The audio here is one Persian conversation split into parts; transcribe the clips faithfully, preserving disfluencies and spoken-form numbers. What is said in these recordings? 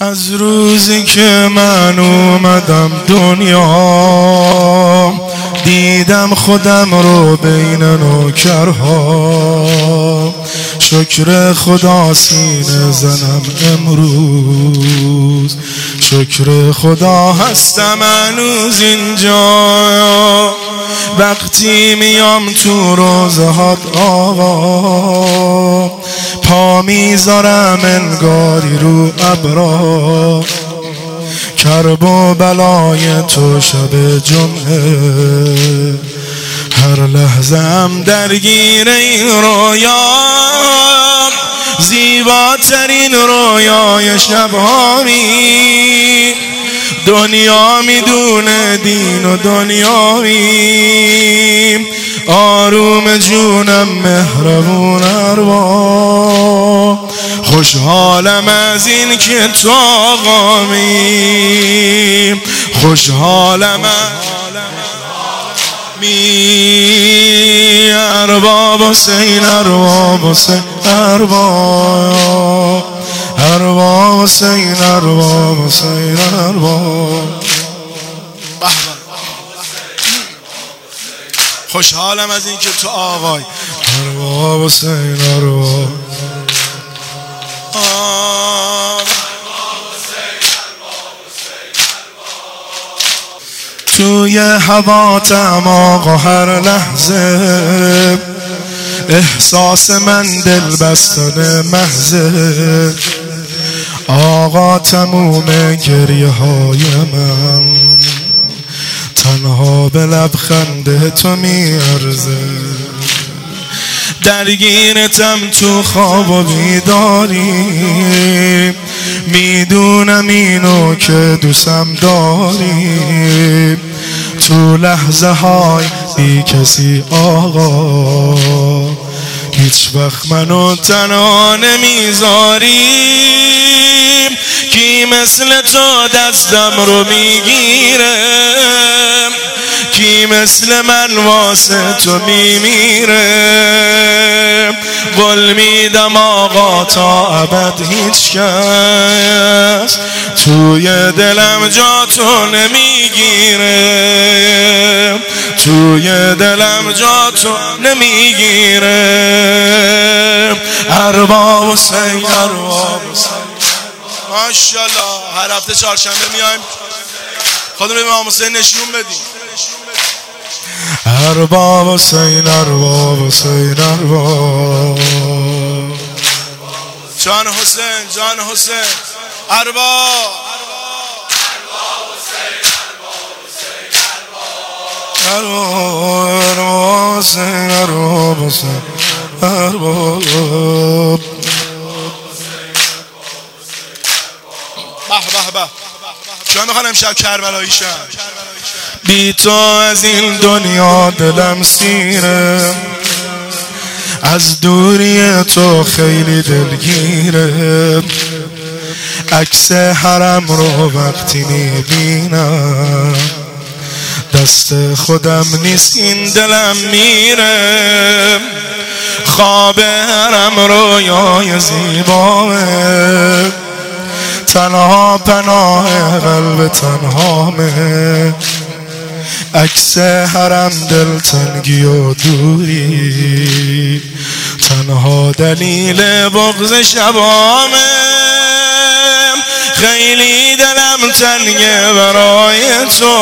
از روزی که من اومدم دنیا دیدم خودم رو بین نوکرها، شکر خدا سینه زنم امروز، شکر خدا هستم هنوز اینجا. وقتی میام تو روزهات آقا، پا میذارم انگاری رو ابرا، کرب و بلای تو شب جمعه، هر لحظه هم درگیر این رویا، زیباترین رویای شبهامی، دنیا میدونه دین و دنیاوی، آروم جونم مهربون اروا، خوشحالم از این که تو آقامی، خوشحالم می ارباب حسین، ارباب حسین، ارباب ارباب حسین، ارباب حسین، ارباب. خوشحالم از این که تو آقای ارباب حسین، ارباب توی هواتم آقا، هر لحظه احساس من دل بستن محضه، آقا تموم گریه های من تنها به لبخند تو میارزه، درگیرتم تو خواب و بیداری، میدونم اینو که دوستم داری، تو لحظه های بی کسی آقا، هیچ وقت منو تنها نمیذاری، کی مثل تو دستم رو میگیره، کی مثل من واسه تو میمیره، قول میدم آقا تا ابد هیچ کس توی دلم جا تو نمیگیره، توی دلم جا تو نمیگیره، ارباب حسین، ارباب حسین. ماشاءالله هر هفته چهارشنبه میایم خودمون به امام حسین نشون بدیم. ارباب حسین، ارباب حسین، ارباب جان حسین، جان حسین، ارباب ارباب حسین، ارباب حسین، ارباب. به به به کیا میخوان امشب کربلایی شن؟ بی تو از این دنیا دلم سیره، از دوری تو خیلی دلگیره، عکس حرم رو وقتی میبینم دست خودم نیست این دلم میره، خواب حرم رویای زیباه، تنها پناه قلب تنهامه، عکس حرم دلتنگی و دوری، تنها دلیل بغض شبامه، خیلی دلم تنگه برای تو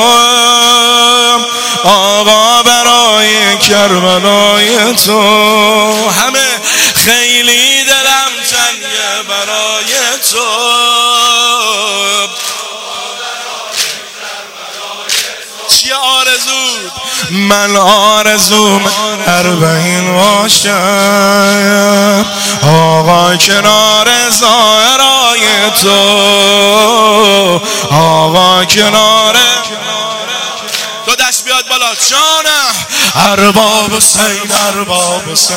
آقا، برای کربلای تو همه، خیلی دلم تنگه برای تو، چیه آرزود؟ من آرزوم اربعین باشم آقا، کنار زهرای تو آقا، کنار تو دست بیاد بالا جانم، ارباب حسین، ارباب حسین،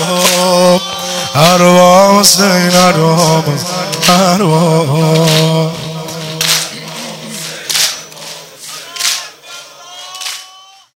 ارباب ارباب حسین، ارباب ارباب.